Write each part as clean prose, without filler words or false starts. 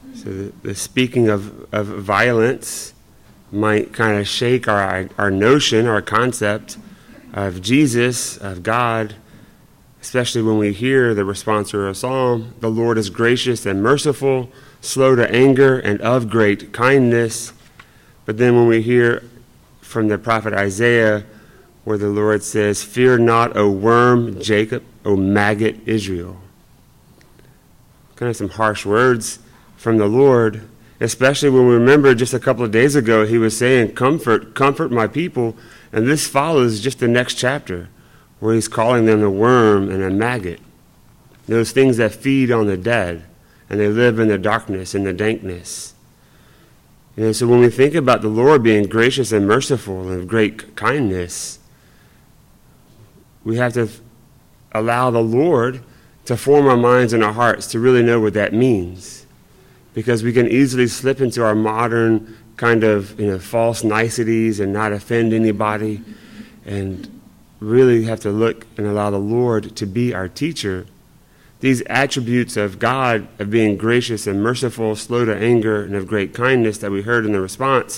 So the speaking of violence might kind of shake our notion, our concept of Jesus, of God, especially when we hear the response to a psalm, the Lord is gracious and merciful, slow to anger, and of great kindness. But then when we hear from the prophet Isaiah, where the Lord says, fear not, O worm, Jacob, O maggot, Israel. Kind of some harsh words from the Lord, especially when we remember just a couple of days ago, he was saying, comfort my people. And this follows just the next chapter, where he's calling them a worm and a maggot, those things that feed on the dead, and they live in the darkness and the dankness. So when we think about the Lord being gracious and merciful and of great kindness, we have to allow the Lord to form our minds and our hearts to really know what that means. Because we can easily slip into our modern kind of false niceties and not offend anybody, and really have to look and allow the Lord to be our teacher. These attributes of God, of being gracious and merciful, slow to anger, and of great kindness that we heard in the response,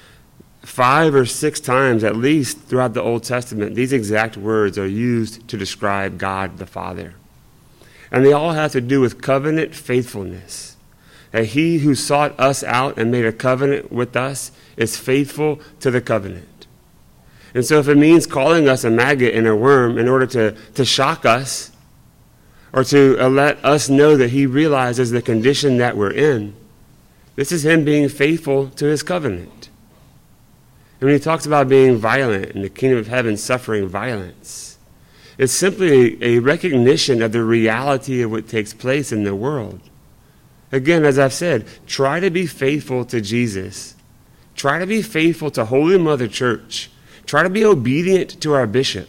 5 or 6 times at least throughout the Old Testament, these exact words are used to describe God the Father. And they all have to do with covenant faithfulness. That he who sought us out and made a covenant with us is faithful to the covenant. And so if it means calling us a maggot and a worm in order to shock us, or to let us know that he realizes the condition that we're in, this is him being faithful to his covenant. And when he talks about being violent and the kingdom of heaven suffering violence, it's simply a recognition of the reality of what takes place in the world. Again, as I've said, try to be faithful to Jesus. Try to be faithful to Holy Mother Church. Try to be obedient to our bishop.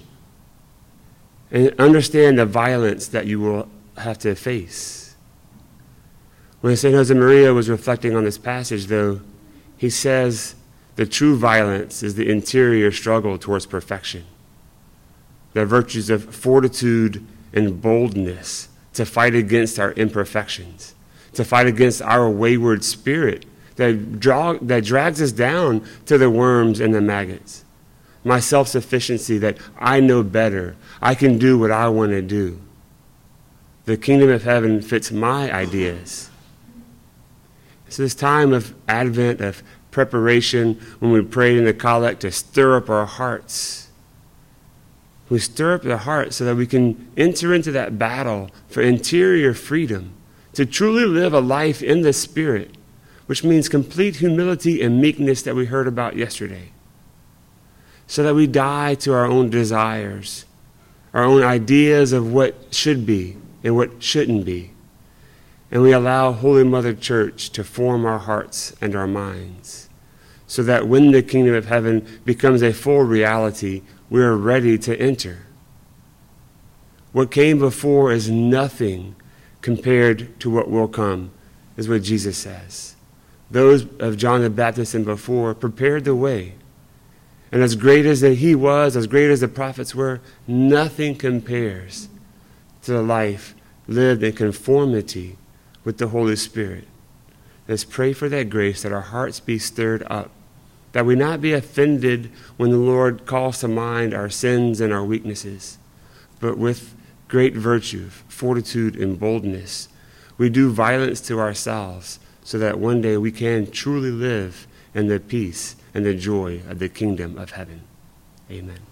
And understand the violence that you will have to face. When St. Josemaria was reflecting on this passage, though, he says the true violence is the interior struggle towards perfection. The virtues of fortitude and boldness to fight against our imperfections, to fight against our wayward spirit that drags us down to the worms and the maggots. My self-sufficiency, that I know better. I can do what I want to do. The kingdom of heaven fits my ideas. So this time of Advent, of preparation, when we pray in the collect to stir up our hearts, we stir up the heart so that we can enter into that battle for interior freedom, to truly live a life in the Spirit, which means complete humility and meekness that we heard about yesterday. So that we die to our own desires, our own ideas of what should be and what shouldn't be. And we allow Holy Mother Church to form our hearts and our minds, so that when the kingdom of heaven becomes a full reality, we are ready to enter. What came before is nothing compared to what will come, is what Jesus says. Those of John the Baptist and before prepared the way. And as great as that he was, as great as the prophets were, nothing compares to the life lived in conformity with the Holy Spirit. Let's pray for that grace, that our hearts be stirred up, that we not be offended when the Lord calls to mind our sins and our weaknesses, but with great virtue, fortitude, and boldness, we do violence to ourselves so that one day we can truly live in the peace and the joy of the kingdom of heaven. Amen.